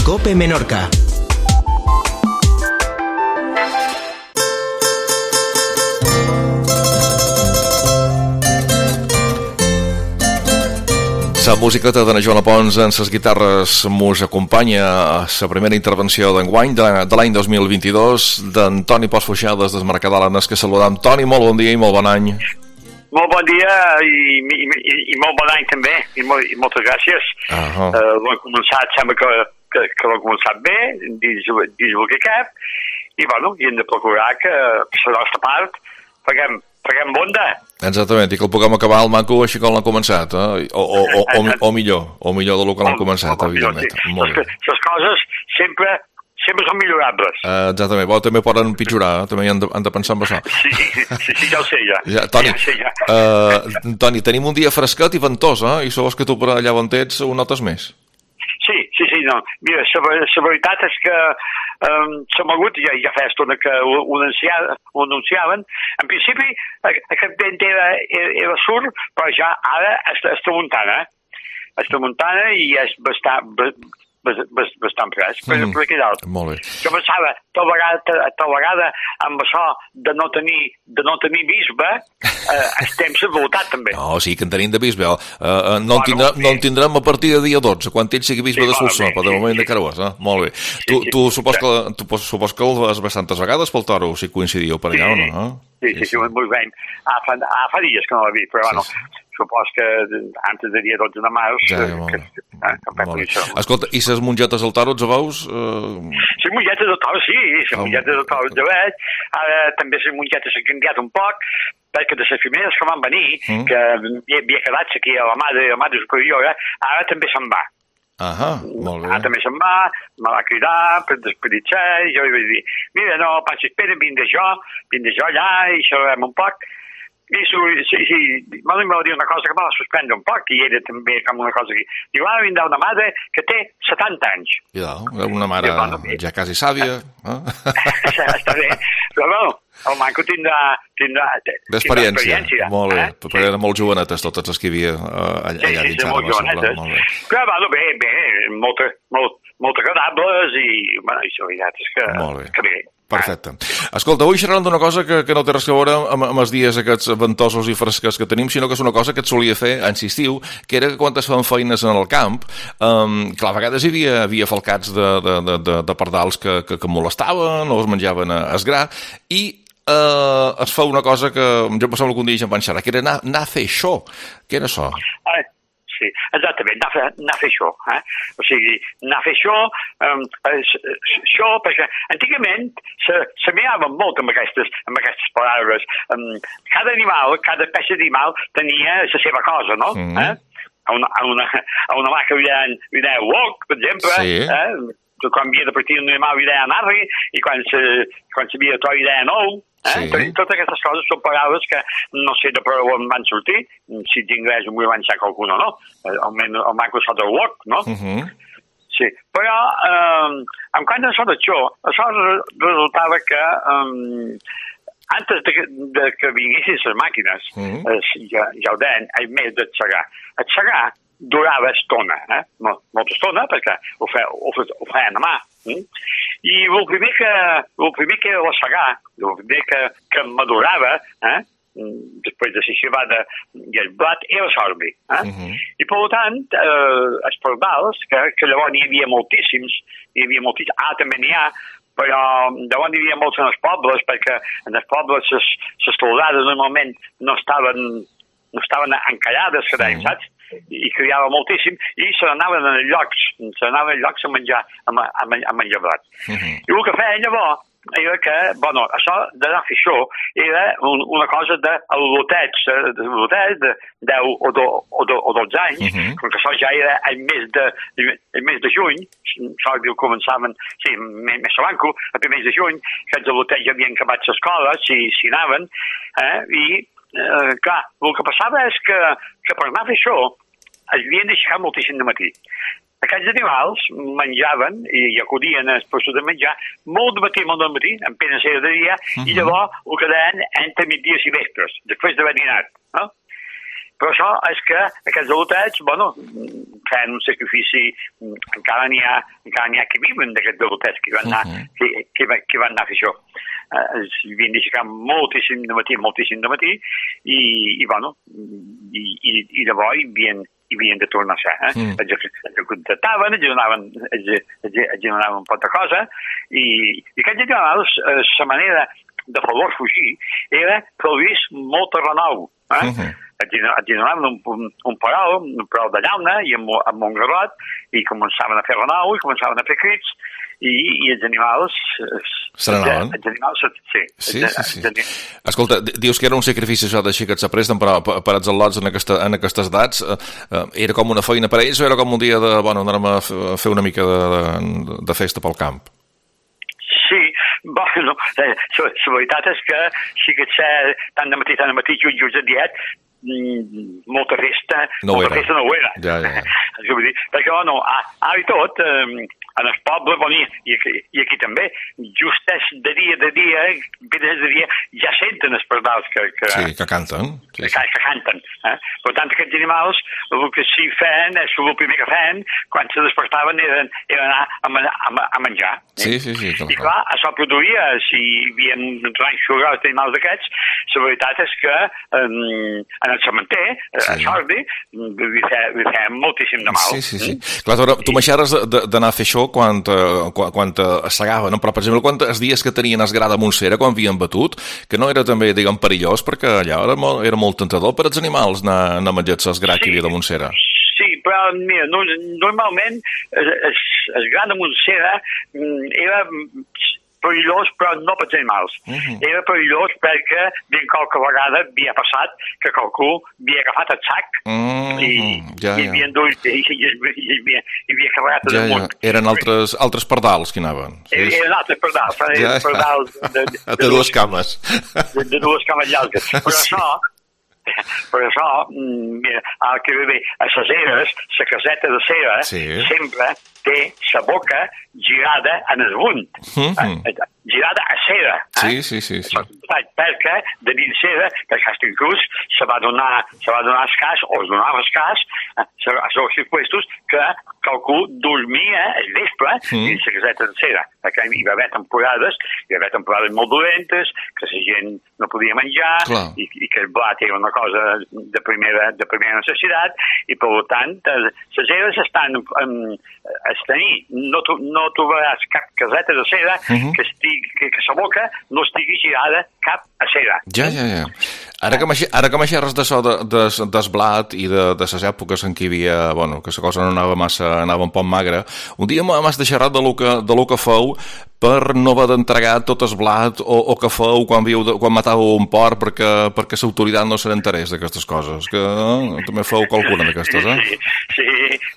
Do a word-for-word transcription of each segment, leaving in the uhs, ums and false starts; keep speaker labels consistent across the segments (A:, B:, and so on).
A: COPE Menorca.
B: La musiqueta de Joana Pons en ses guitarres mos acompanya a la primera intervenció d'enguany de l'any dos mil vint-i-dos d'Antoni Posfuixades des Mercadal. Que saludam. Toni, molt bon dia i molt bon any.
C: Molt bon dia i, i, i, i molt bon any també i, molt, i moltes gràcies. Uh-huh. uh, l'hem començat, sembla que, que, que l'hem començat bé dins, dins el que cap i bueno, i hem de procurar que per la nostra part paguem paguem bonda.
B: Exactament, i que el puguem acabar al maco així com l'han començat, eh? o, o, o, o, o millor, o millor del que l'han començat, o, evidentment. Sí.
C: Molt bé. Les coses sempre, sempre són millorables.
B: Uh, exactament, però també poden pitjorar, eh? També han de, han de pensar en això.
C: Sí, sí, sí, sí, ja ho sé, ja.
B: ja Toni,
C: ja, sé, ja.
B: Uh, Toni, tenim un dia fresquet i ventós, eh? I sabés que tu per allà on ets ho notes més.
C: Sí, sí, sí, no. Mira, la veritat és que um, som hagut, ja, ja fa estona que ho, ho, anunciaven, ho anunciaven. En principi, aquest vent era, era, era sur, però ja ara està, està muntant, eh? Està muntant i és bastant, bastant, bastant fresc, per, mm, per aquí dalt.
B: Molt bé.
C: Jo pensava, tal vegada, tal vegada amb això de no tenir, de no tenir bisbe, eh, estem voltat també.
B: No, sí que en tenim de bisbe. Uh, uh, no, bueno, en tindrem, sí. no en tindrem a partir de dia dotze, quan ell sigui bisbe sí, de Solsona, però de moment sí, de Carauàs, eh? Molt bé. Sí, tu, sí, tu, sí, supos sí. Que, tu supos que el vas bastantes vegades pel toro, si coincidíeu per allà sí, o no? Eh?
C: Sí, sí, sí, sí, molt bé. Ah, fa, ah, fa dies que no l'he vist, però sí, bueno, sí. Supos que antes de dia dotze de març...
B: Ja, ja, molt, que, eh, que escolta, i ses mongetes al toro, els veus? Uh...
C: Les mongetes al toro, sí, les oh, mongetes al toro de veig. Ara també les mongetes s'han canviat un poc, perquè de les primeres que van venir, mm. que havia quedat aquí a la mare, la mare superior, ara també se'n va.
B: Ahà, molt bé.
C: Ara també se'n va, me va cridar per despeditzar, i jo li vaig dir, mira, no, passi, espera, vinc de jo, vinc de jo allà, i xerrem un poc. I sí, sí, sí, me va dir una cosa que me va suspendre un poc, i era també com una cosa que... Diu, ara vindrà una mare que té setanta anys.
B: Ja, una mare ja quasi sàvia. Eh?
C: Està bé, però bueno, el manco tindrà... tindrà
B: d'experiència, molt bé, eh? Perquè eren molt jovenetes totes les que hi havia allà,
C: sí,
B: allà
C: sí,
B: dins.
C: Sí, molt jovenetes, molt bé. Però bueno, bé, bé, molt, molt, molt agradables i, bueno, i la veritat és que, que bé.
B: Perfecte. Escolta, avui xerrant d'una cosa que, que no té res a veure amb, amb els dies aquests ventosos i fresques que tenim, sinó que és una cosa que et solia fer en estiu, que era que quan es feien feines en el camp, um, clar, a vegades hi havia, havia falcats de, de, de, de, de pardals que, que, que molestaven o es menjaven a esgrà, i uh, es fa una cosa que jo em sembla que un dia ja em van xerrar, que era anar, anar a fer això. Què era això?
C: Ah, sí, exactament, anar a fer, anar a fer això. Eh? O sigui, anar a fer això, um, això, perquè antigament se, se mirava molt amb aquestes, amb aquestes paraules. Um, cada animal, cada peça d'animal tenia la seva cosa, no? Mm. Eh? A una, a una, a una vaca li deien, li deien walk, per exemple,
B: sí.
C: Eh? Quan havia de partir un animal li deien arri, i quan s'havia de trobar li deien ou. Eh? Sí. Totes aquestes coses són paraules que no sé de per on van sortir, si d'inglès ho vull avançar qualcuna o no, almenys el Microsoft Walk, no? Uh -huh. Sí, però um, en quant a això d'això, això resultava que um, antes de que, de que vinguessin les màquines, uh -huh. eh, ja, ja ho deien, a més de xerrar. A xerrar durava estona, eh? Molt, molta estona, perquè ho, fe, ho, ho feien a mà. Mm? I el primer que, el primer que era la segar, el primer que, que madurava, eh? després de la cebada i el blat, era l'orbi. Eh? Uh -huh. I per tant, eh, els pardals, que, que llavors n'hi havia moltíssims, n'hi havia moltíssims, ah, també n'hi ha, però llavors n'hi havia molts en els pobles, perquè en els pobles les, les soldades normalment no estaven, no estaven encallades, uh -huh. saps? I criava moltíssim, i se n'anaven a llocs, se n'anaven a llocs a menjar, a, a, a menjar blat. Uh -huh. I el que feien llavors era que, bueno, això d'anar a fer això era un, una cosa de lotets, de lotets de deu o, do, o, do, o dotze anys, uh -huh. com que això ja era el mes de, el mes de juny, això que començaven, sí, més abanco, el primer de juny, que els lotets ja havien acabat l'escola, si, si anaven, eh, i Eh, clar, el que passava és que, que per anar a fer això es havien d'aixecar moltíssim de matí. Aquests animals menjaven i, i acudien als puestos de menjar molt de matí, molt de matí, en plena sèrie de dia, uh -huh. i llavors ho quedaven entre migdies i vespres, després d'haver dinat. No? però això és que aquests delotets, bueno, feien un sacrifici, encara n'hi ha, encara n'hi ha que viuen d'aquests delotets que van anar, uh -huh. que, que, que van anar a fer això. Uh, es havien d'aixecar moltíssim de matí, moltíssim de matí, i, i bueno, i, i, i de bo hi havien, hi havien de tornar a ser. Eh? Mm. Els, els contractaven, els donaven, els, els, els donaven un pot de cosa, i, i aquests animals, eh, la manera de favor fugir era produir molta renou. Eh? Mm -hmm. Els donaven un, un, un parol, un parol de llauna i amb, amb un garrot, i començaven a fer renou, i començaven a fer crits, i, i els animals...
B: Se n'anaven?
C: Els animals, sí.
B: Sí, sí, sí. Els, escolta, dius que era un sacrifici això d'així que se presten per, per, per els al·lots en, aquesta, en aquestes edats. Eh, era com una feina per a ells o era com un dia de, bueno, anar a fer una mica de, de, de festa pel camp?
C: Sí, bueno, eh, la veritat és que sí que ser tant de matí, tant de matí, just, just a diet, molta festa
B: no
C: molta
B: era.
C: festa no ho era.
B: Ja, ja.
C: Vull dir, perquè, bueno, ara i tot, eh, en el poble, bueno, i, aquí, i aquí també, just és de dia, de dia, de dia, ja senten els pardals que, que,
B: sí, que canten. Sí,
C: que, que canten. Eh? Per tant, aquests animals, el que sí feien, és el primer que feien, quan se despertaven, era, era anar a, a, a menjar. Eh?
B: Sí, sí, sí.
C: I clar, això produïa, si hi havia un ranxo d'animals d'aquests, la veritat és que eh, en el cementer, sí. a Jordi, li feia moltíssim de mal.
B: Sí, sí, sí. Mm? Clar, tu, tu m'aixeres d'anar a fer això quan, quan, quan es segava, no? Però, per exemple, quan els dies que tenien es gra de Montsera, quan havien batut, que no era també, diguem, perillós, perquè allà era molt, era molt tentador per als animals anar, anar a menjar-se el gra sí. que hi havia de Montsera.
C: Sí, però, mira, no, normalment el, el gra de Montsera era perillós, però no pels animals. Uh -huh. Era perillós perquè ben qualque vegada havia passat que qualcú havia agafat el sac uh -huh. i,
B: ja,
C: i,
B: ja.
C: havia endut, i, i, i, i, havia, i havia carregat
B: ja,
C: damunt.
B: Ja. Eren altres, altres pardals que anaven.
C: Sí. Eren altres pardals. Ja, ja. Pardals de, de, de,
B: de dues cames.
C: De, de dues cames llargues. Però sí. això... Per això, mira, el que ve bé, a les eres, la caseta de cera, sí. sempre té la boca girada en el bunt. Mm -hmm. Girada a cera.
B: Sí,
C: eh?
B: sí, sí. sí.
C: Perquè de dins cera, que inclús se va donar, se va donar el cas, o es donava el cas, a els circuitos, que qualcú dormia el vespre mm. dins la caseta de cera. Perquè hi va haver temporades, hi va haver temporades molt dolentes, que la gent no podia menjar, i, i que el blat era una cosa de primera, de primera necessitat, i per tant, les eres estan en, es tenir, no, no trobaràs cap caseta de cera uh -huh. que estigui que, que la boca no estigui girada cap a cera.
B: Ja, ja, ja. Ara que m'aixerres d'això de, de, des blat i de, de les èpoques en què hi havia, bueno, que la cosa no anava massa, anava un poc magra, un dia m'has deixat de lo que, de lo que feu per no haver d'entregar tot el blat o, o que feu quan, viu, quan matàveu un porc perquè, perquè l'autoritat no se n'enterés d'aquestes coses, que eh, també feu qualcuna d'aquestes, eh?
C: Sí, sí,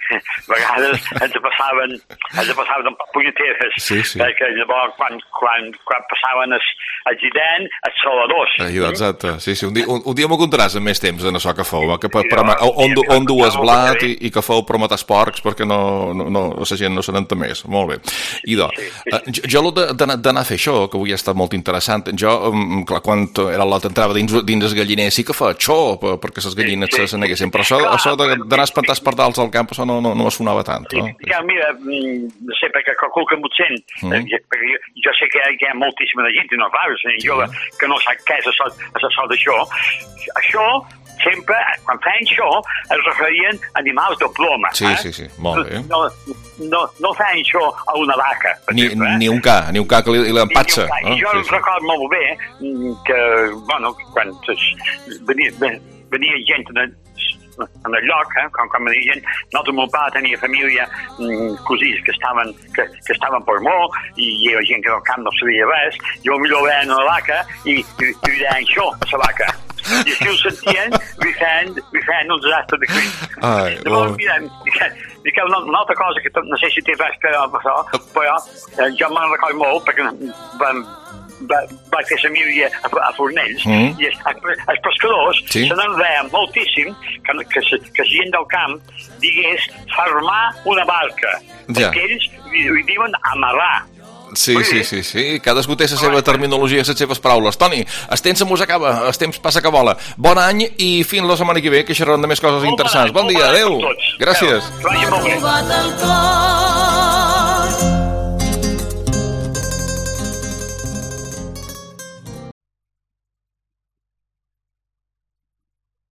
C: a vegades ens passaven ens passaven un poc punyeteres,
B: sí, sí.
C: perquè llavors quan, quan, quan passaven els, els ident, els soladors.
B: Eh, exacte, sí, sí, un dia, un, un dia m'ho contaràs en més temps en això que feu, que per, per, on, on dues blat i, i que feu per matar els porcs perquè no, no, no, la gent no se n'entén més, molt bé. I doncs, sí, sí. jo, jo d'anar a fer això, que avui ha estat molt interessant, jo, clar, quan era lot entrava dins, dins el galliner sí que fa xó, perquè les gallines sí, sí. se n'haguessin, però això, clar, això d'anar a espantar els pardals al camp, això no, no, no me sonava tant. No?
C: Sí, ja, mira, no sé, perquè qualcú que m'ho sent, mm. perquè jo, jo sé que hi ha, hi ha moltíssima de gent, i no, clar, sí. jove, que no sap què és això, això d'això. Això, sempre, quan feien això, es referien a animals de ploma.
B: Sí,
C: eh?
B: sí, sí, molt bé.
C: No, no, no feien això a una vaca, per
B: ni,
C: exemple. Eh?
B: Ni un ca, ni un ca que li, li empatxa.
C: No? Jo sí, sí. recordo molt bé que, bueno, quan venia, venia gent en el, en el lloc, eh? quan, quan venia gent, nosaltres, meu pare tenia família, cosins que estaven, que, que estaven per molt, i hi havia gent que al camp no sabia res, jo millor veien una vaca i, i, i deien això a la vaca. I si ho sentien, li feien, li feien un desastre de crit. Llavors, mira, Miquel, una, una altra cosa que no sé si té res que passar, però eh, jo me'n recordo molt, perquè vam, va, va fer família a, a Fornells, mm. i els, els pescadors sí. se n'en veien moltíssim que, que, que, que la gent del camp digués farmar una barca, ja. perquè ells li, li diuen amarrar.
B: Sí, sí, sí, sí. Cadascú té la seva terminologia, les seves paraules. Toni, el temps se mos acaba, el temps passa que vola. Bon any i fins la setmana que ve, que xerrarem de més coses interessants. Bon dia, adeu. Gràcies.
C: Vagi molt bé.